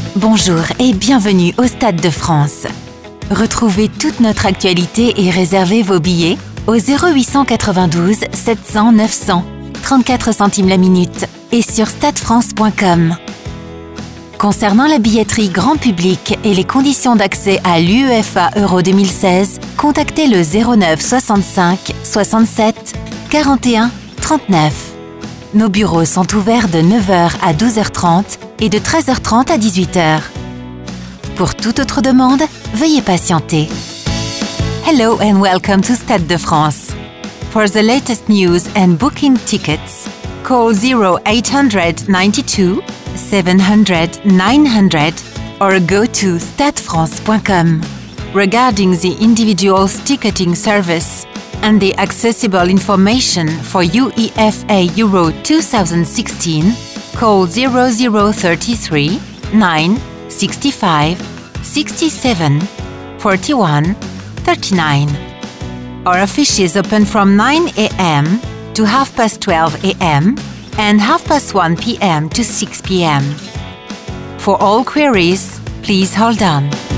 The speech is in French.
Bonjour et bienvenue au Stade de France. Retrouvez toute notre actualité et réservez vos billets au 0892 700 900, 34 centimes la minute et sur stadefrance.com. Concernant la billetterie grand public et les conditions d'accès à l'UEFA Euro 2016, contactez le 09 65 67 41 39. Nos bureaux sont ouverts de 9h à 12h30 et de 13h30 à 18h. Pour toute autre demande, veuillez patienter. Hello and welcome to Stade de France. For the latest news and booking tickets, call 0892 700 900 or go to stadefrance.com. Regarding the individual's ticketing service and the accessible information for UEFA Euro 2016, call 0033 9 65 67 41 39. Our office is open from 9 a.m. to 12:30 a.m. and 1:30 p.m. to 6 p.m. For all queries, please hold on.